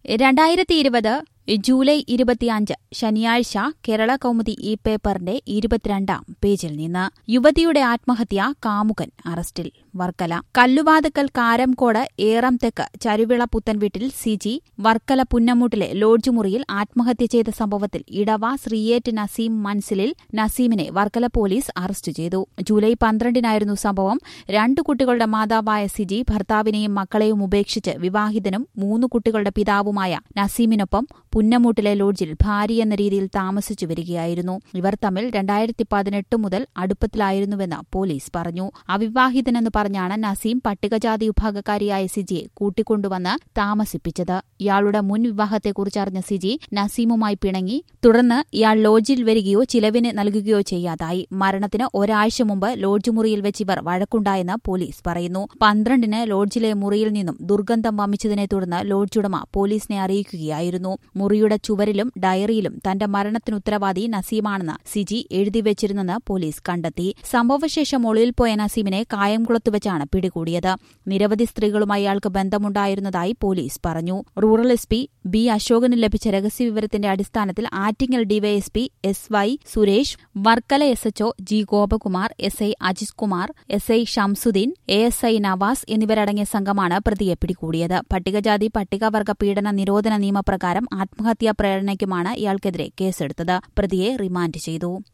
2020 July 25 ശനിയാഴ്ച കേരള കൗമുദി ഈ പേപ്പറിന്റെ 22-ാം പേജിൽ നിന്ന് യുവതിയുടെ ആത്മഹത്യ കാമുകൻ അറസ്റ്റിൽ വർക്കല കല്ലുവാതുക്കൽ കാരംകോട് ഏറംതെക്ക് ചരുവിള പുത്തൻവീട്ടിൽ സിജി വർക്കല പുന്നമൂട്ടിലെ ലോഡ്ജ് മുറിയിൽ ആത്മഹത്യ ചെയ്ത സംഭവത്തിൽ ഇടവ ശ്രീയേറ്റ് നസീം മൻസിലിൽ നസീമിനെ വർക്കല പോലീസ് അറസ്റ്റ് ചെയ്തു. ജൂലൈ 12-നായിരുന്നു സംഭവം. 2 കുട്ടികളുടെ മാതാവായ സിജി ഭർത്താവിനെയും മക്കളെയും ഉപേക്ഷിച്ച് വിവാഹിതനും 3 കുട്ടികളുടെ പിതാവുമായ നസീമിനൊപ്പം പുന്നമൂട്ടിലെ ലോഡ്ജിൽ ഭാര്യയെന്ന രീതിയിൽ താമസിച്ചു വരികയായിരുന്നു. ഇവർ തമ്മിൽ 2018 മുതൽ അടുപ്പത്തിലായിരുന്നുവെന്ന് പോലീസ് പറഞ്ഞു. അവിവാഹിതനെന്ന് പറഞ്ഞാണ് നസീം പട്ടികജാതി വിഭാഗക്കാരിയായ സിജിയെ കൂട്ടിക്കൊണ്ടുവന്ന് താമസിപ്പിച്ചത്. ഇയാളുടെ മുൻ വിവാഹത്തെക്കുറിച്ചറിഞ്ഞ സിജി നസീമുമായി പിണങ്ങി. തുടർന്ന് ഇയാൾ ലോഡ്ജിൽ വരികയോ ചിലവിന് നൽകുകയോ ചെയ്യാതായി. മരണത്തിന് ഒരാഴ്ച മുമ്പ് ലോഡ്ജ് മുറിയിൽ വെച്ച് ഇവർ വഴക്കുണ്ടായെന്ന് പോലീസ് പറയുന്നു. 12-ന് ലോഡ്ജിലെ മുറിയിൽ നിന്നും ദുർഗന്ധം വമിച്ചതിനെ തുടർന്ന് ലോഡ്ജ് ഉടമ പോലീസിനെ അറിയിക്കുകയായിരുന്നു. മുറിയുടെ ചുവരിലും ഡയറിയിലും തന്റെ മരണത്തിനുത്തരവാദി നസീമാണെന്ന് സിജി എഴുതിവെച്ചിരുന്നെന്ന് പോലീസ് കണ്ടെത്തി. സംഭവശേഷം ഒളിവിൽ പോയ നസീമിനെ കായംകുളത്ത് വെച്ചാണ് പിടികൂടിയത്. നിരവധി സ്ത്രീകളുമായി അയാൾക്ക് ബന്ധമുണ്ടായിരുന്നതായി പോലീസ് പറഞ്ഞു. Rural SP. ബി. അശോകന് ലഭിച്ച രഹസ്യവിവരത്തിന്റെ അടിസ്ഥാനത്തിൽ Attingal DYSP SY Suresh, Varkala SHO G. Gopakumar, SI Ajith Kumar, SI Shamsuddin, ASI Navas എന്നിവരടങ്ങിയ സംഘമാണ് പ്രതിയെ പിടികൂടിയത്. പട്ടികജാതി പട്ടികവർഗ പീഡന നിരോധന നിയമപ്രകാരം ആത്മഹത്യാ പ്രേരണയ്ക്കുമാണ് ഇയാൾക്കെതിരെ കേസെടുത്തത്. പ്രതിയെ റിമാൻഡ് ചെയ്തു.